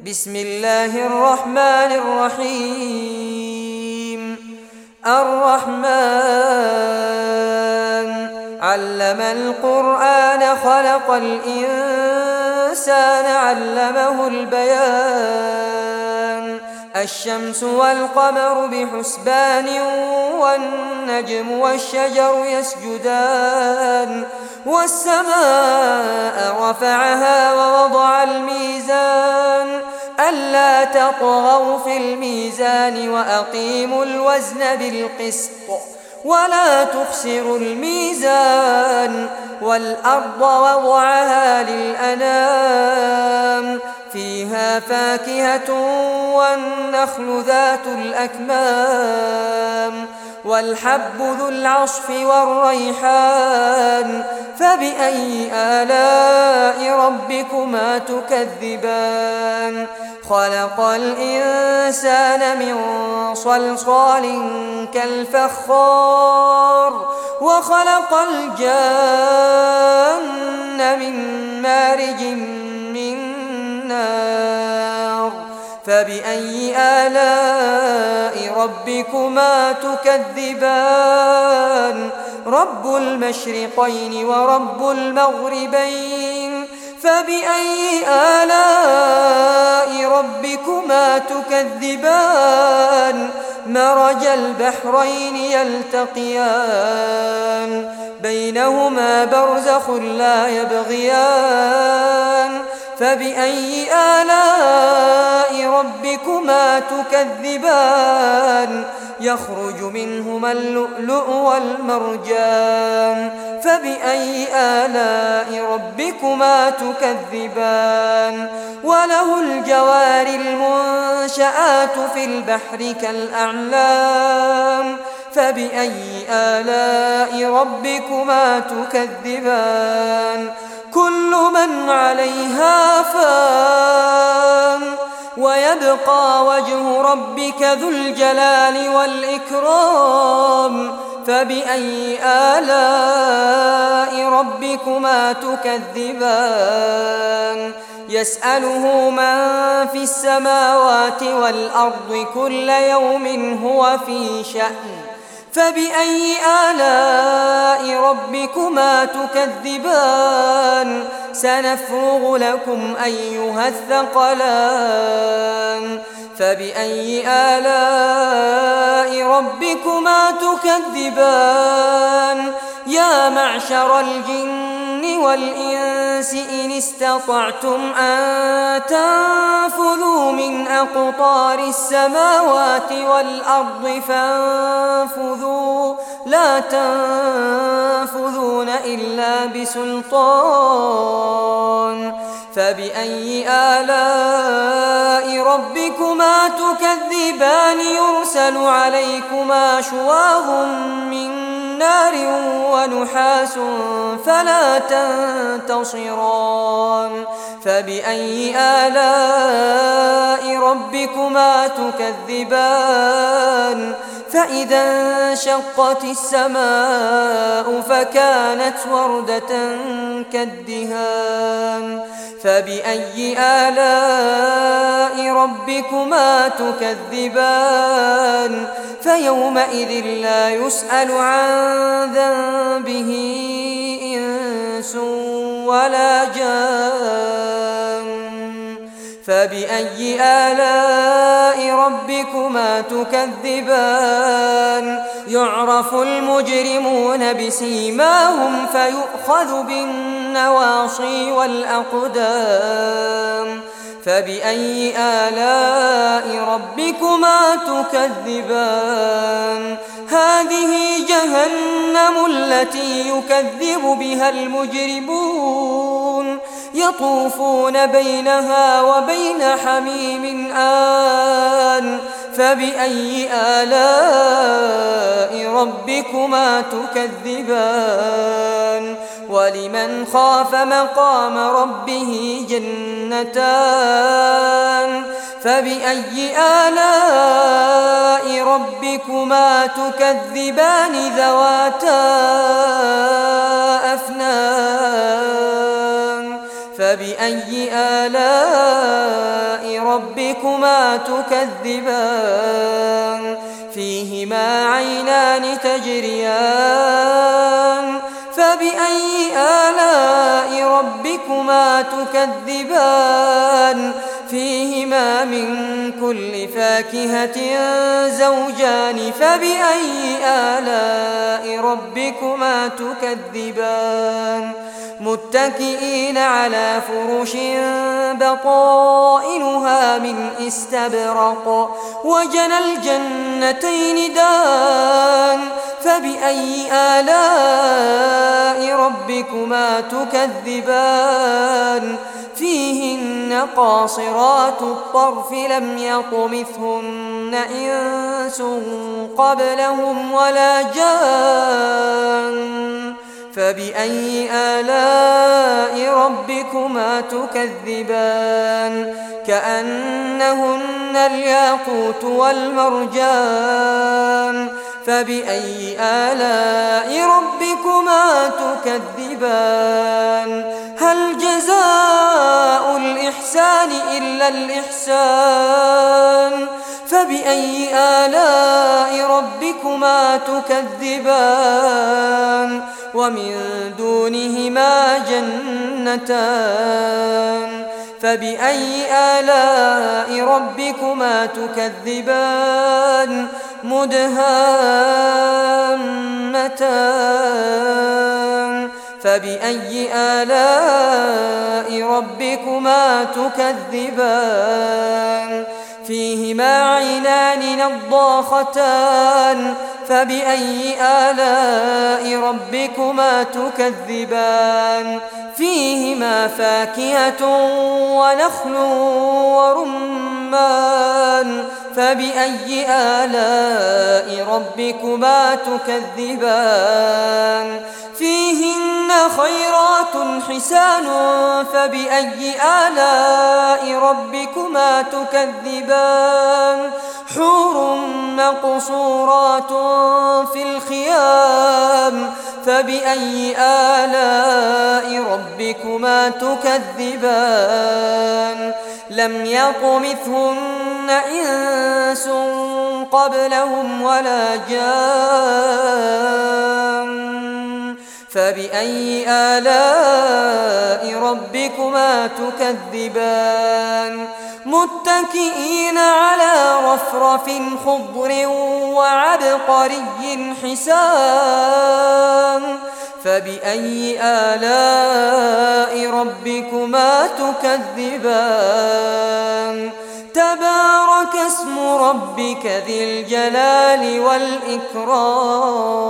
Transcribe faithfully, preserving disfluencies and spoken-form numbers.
بسم الله الرحمن الرحيم. الرحمن علم القرآن خلق الإنسان علمه البيان. الشمس والقمر بحسبان والنجم والشجر يسجدان. والسماء رفعها ووضع الميزان ألا تطغوا في الميزان وأقيموا الوزن بالقسط ولا تخسروا الميزان. والأرض وضعها للأنام فيها فاكهة والنخل ذات الأكمام والحب ذو العصف والريحان. فبأي آلاء ربكما تكذبان؟ خلق الإنسان من صلصال كالفخار وخلق الجان من مارج من نار. فبأي آلاء ربكما تكذبان؟ رب المشرقين ورب المغربين. فبأي آلاء ربكما تكذبان؟ مرج البحرين يلتقيان بينهما برزخ لا يبغيان. فبأي آلاء ربكما تكذبان؟ يخرج منهما اللؤلؤ والمرجان. فبأي آلاء ربكما تكذبان؟ وله الجوار المنشآت في البحر كالأعلام. فبأي آلاء ربكما تكذبان؟ كل من عليها فان ويبقى وجه ربك ذو الجلال والإكرام. فبأي آلاء ربكما تكذبان؟ يسأله من في السماوات والأرض كل يوم هو في شأن. فبأي آلاء ربكما تكذبان؟ سنفرغ لكم أيها الثقلان. فبأي آلاء ربكما تكذبان؟ يا معشر الجن والإنس إن استطعتم أن تنفذوا من أقطار السماوات والأرض فانفذوا لا تنفذون إلا بسلطان. فبأي آلاء ربكما تكذبان؟ يرسل عليكما شواظ من نار ونحاس فلا تنتصران. فبأي آلاء ربكما تكذبان؟ فإذا انشقت السماء فكانت وردة كالدهان. فبأي آلاء ربكما تكذبان؟ فيومئذ لا يسأل عن ذنبه إنس ولا جان. فبأي آلاء ربكما تكذبان؟ يعرف المجرمون بسيماهم فيؤخذ بالنواصي والأقدام. فبأي آلاء ربكما تكذبان؟ هذه جهنم التي يكذب بها المجرمون يطوفون بينها وبين حميم آن. فبأي آلاء ربكما تكذبان؟ ولمن خاف مقام ربه جنتان. فبأي آلاء ربكما تكذبان؟ ذواتا أفنان. فبأي آلاء ربكما تكذبان فيهما عينان تجريان فبأي آلاء ربكما تكذبان فيهما من كل فاكهة زوجان فبأي آلاء ربكما تكذبان متكئين على فرش بطائنها من استبرق وجنى الجنتين دان فبأي آلاء ربكما تكذبان فيهن قاصرات الطرف لم يطمثهن إنس قبلهم ولا جان فبأي آلاء ربكما تكذبان كأنهن الياقوت والمرجان فبأي آلاء ربكما تكذبان هل جزاء الإحسان إلا الإحسان فبأي آلاء ربكما تكذبان ومن دونهما جنتان فبأي آلاء ربكما تكذبان مدهامتان فبأي آلاء ربكما تكذبان فيهما عينان نضاختان فبأي آلاء ربكما تكذبان فيهما فاكهة ونخل ورمان فبأي آلاء ربكما تكذبان فيهن خيرات حسان فبأي آلاء ربكما تكذبان حور مقصورات في الخيام فبأي آلاء ربكما تكذبان لم يطمثهن إنس قبلهم ولا جان فبأي آلاء ربكما تكذبان متكئين على رفرف خضر وعبقري حسان فبأي آلاء ربكما تكذبان تبارك اسم ربك ذي الجلال والإكرام